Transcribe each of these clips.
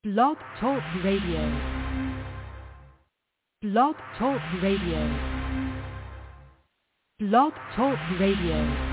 Blog Talk Radio. Blog Talk Radio. Blog Talk Radio.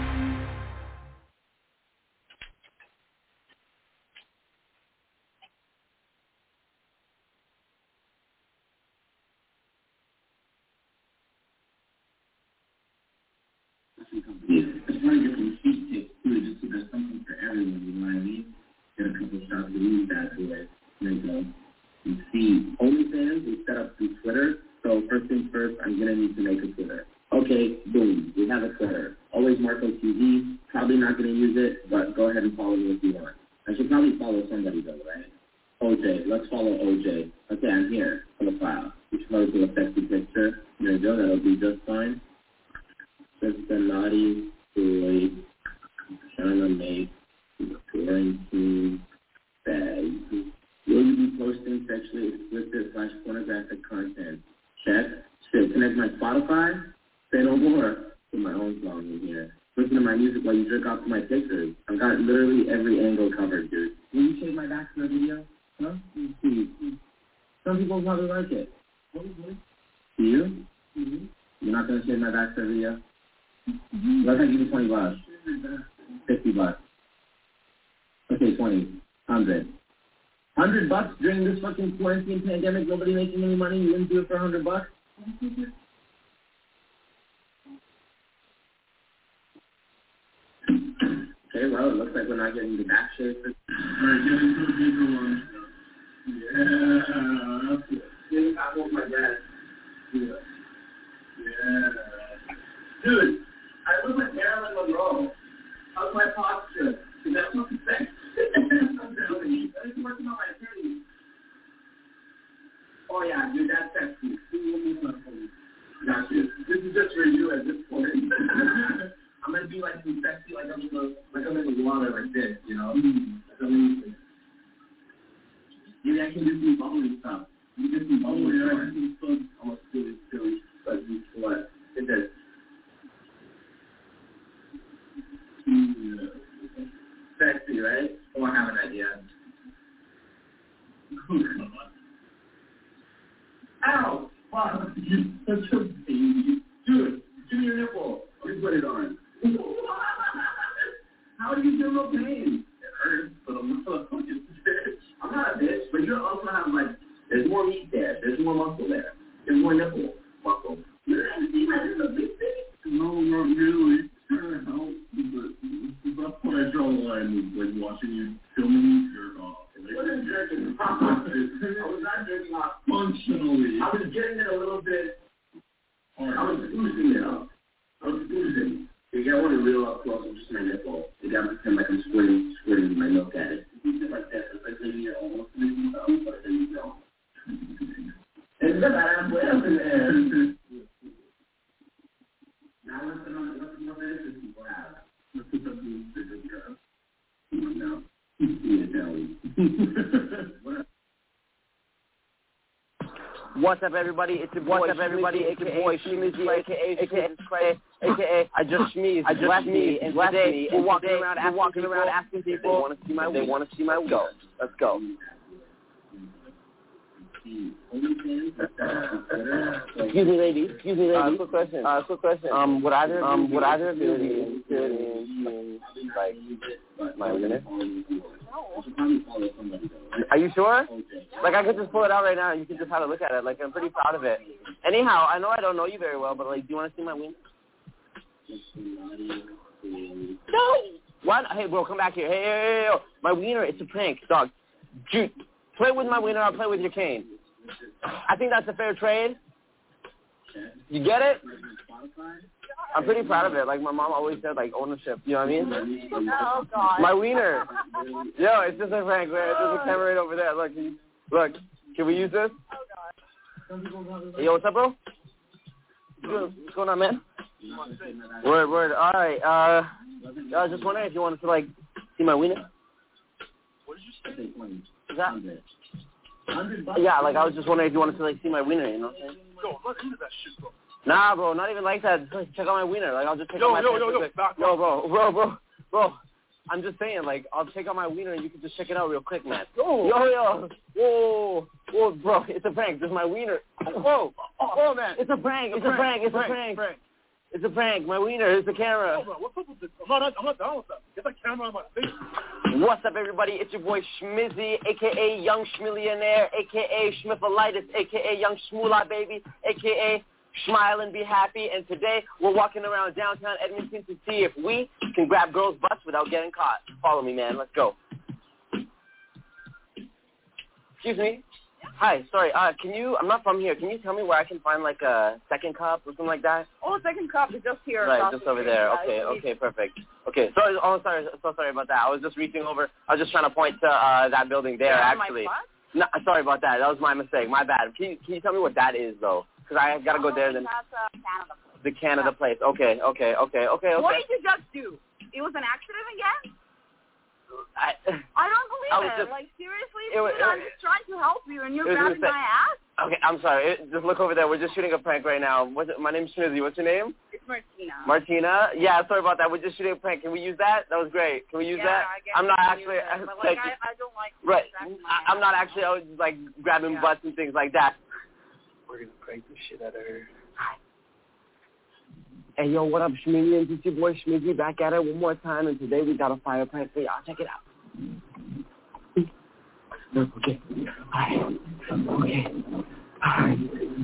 It's hard to get some cheap tips too, just so there's something for everyone, you know what I mean? Get a couple shots of weed that way. There you go. You see, OnlyFans is set up through Twitter, so first things first, I'm going to need to make a Twitter. Okay, boom, we have a Twitter. Always Marco TV, probably not going to use it, but go ahead and follow me if you want. I should probably follow somebody though, right? OJ, let's follow OJ. Okay, I'm here, profile. We should probably do a sexy picture. There you go, that'll be just fine. Just a naughty boy trying to make quarantine bag. Will you be posting sexually explicit / pornographic content? Check. Shit, connect my Spotify? Say no more. Put my own song in here. Listen to my music while you jerk off to my pictures. I've got literally every angle covered, dude. Will you shave my back for the video? Huh? See. Some people probably like it. Do you? Mm-hmm. You're not going to shave my back for the video? Let's give you $20. $50. Okay, 20. 100. $100 during this fucking quarantine pandemic, nobody making any money, you wouldn't do it for $100? Okay, well, it looks like we're not getting the back shave. Alright, give me some bigger ones. Yeah, that's it. I want my dad. Yeah. Dude, I look like Marilyn Monroe. How's my posture? Is that what you think? I'm working on my attorney. Oh, yeah, dude, that's sexy. Got you. This is just for you at this point. I'm going to be like some sexy, like I'm in the water like this, you know? That's amazing. Maybe I can do some bubbly stuff. You can do some bubbly stuff. I can do some almost silly. But what? It does. Sexy, right? Oh, I have an idea. Ow! Wow, you're such a baby. Dude, give me your nipple. Let me put it on. How do you feel no pain? It hurts, but I'm not a fucking bitch. I'm not a bitch, but you also have, like, there's more meat there. There's more muscle there. There's more nipple muscle. You didn't see my little big thing? No, not really. Trying to help, but that's where I draw the line was like watching you filming me jerk off. What is jerking off? I was not jerking off. Functionally. I was getting it a little bit. Hard. I was boozing it up. I was boozing. You got one real up close with just my nipple. You got to pretend like I'm squirting my milk at it. You do it like that. It's like when you're almost missing something, but then you don't. It's the bad way up in there. Now what's the benefits people have? Let's put something bigger here. Come on now. What's up, everybody? It's your boy. What's up, everybody? It's your boy Shimizu, aka I just sneezed. And today we're walking around asking people they want to see my. Let's go. Let's go. Excuse me, lady. Quick question. Would either of you be interested in like my wiener? Are you sure? Like I could just pull it out right now and you can just have a look at it. Like I'm pretty proud of it. Anyhow, I know I don't know you very well, but like, do you want to see my wiener? No. What? Hey, bro, come back here. Hey, my wiener. It's a prank, dog. Dude, play with my wiener. I'll play with your cane. I think that's a fair trade. You get it? I'm pretty proud of it. Like, my mom always said, like, ownership. You know what I mean? Oh, God. My wiener. Yo, it's just a prank, man. There's a camera right over there. Look, can we use this? Oh, God. Hey, yo, what's up, bro? What's going on, man? Word. All right. I was just wondering if you wanted to, like, see my wiener. What did you say? Is that... Yeah, like, I was just wondering if you wanted to, like, see my wiener, you know what I'm saying? Yo, I'm not into that shit, bro. Nah, bro, not even like that. Just, like, check out my wiener. Like, I'll just check out my Yo, back bro. I'm just saying, like, I'll take out my wiener and you can just check it out real quick, man. Yo. Whoa, bro, it's a prank. This is my wiener. Whoa, man. It's a prank. It's a prank. It's a prank. My wiener is the camera. Oh, bro, what's up with this? I'm not down with that. Get that camera on my face. What's up, everybody? It's your boy Schmizzy, a.k.a. Young Schmillionaire, a.k.a. Schmiffalitis, a.k.a. Young Shmoolah, baby, a.k.a. Smile and Be Happy. And today, we're walking around downtown Edmonton to see if we can grab girls' butts without getting caught. Follow me, man. Let's go. Excuse me. Hi, sorry. I'm not from here. Can you tell me where I can find, like, a second cup or something like that? Oh, second cup is just here. Right, just over there. Okay, perfect. Okay, sorry. So sorry about that. I was just reaching over. I was just trying to point to that building there, actually. No, sorry about that. That was my mistake. My bad. Can you tell me what that is, though? Because I got to go there. Then that's Canada Place. The Canada Place. Okay. What did you just do? It was an accident again? I don't believe it. Like, seriously, I'm just trying to help you, and you're grabbing my ass? Okay, I'm sorry. Just look over there. We're just shooting a prank right now. My name's Schmizzy. What's your name? It's Martina. Martina? Yeah, sorry about that. We're just shooting a prank. Can we use that? That was great. Can we use that? I guess I'm not actually... but, like, I don't like... Right. I'm not actually, like, grabbing butts and things like that. We're going to prank the shit out of her. Hi. Hey, yo, what up, Schmizzy? It's your boy Schmizzy back at it one more time, and today we got a fire prank for y'all. Check it out. Okay. Hi. Okay. Hi.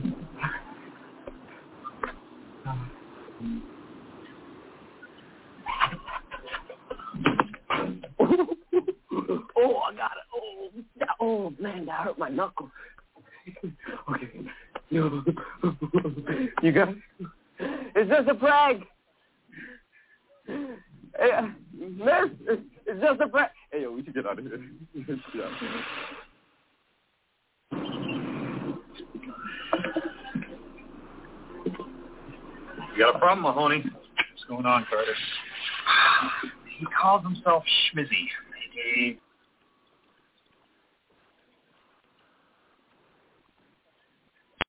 Oh, I got it. Oh, man, that hurt my knuckle. Okay. Yo. You got it? It's just a prank. Hey, miss, it's just a prank. Hey, yo, we should get out of here. You got a problem, Mahoney? What's going on, Carter? He calls himself Schmizzy.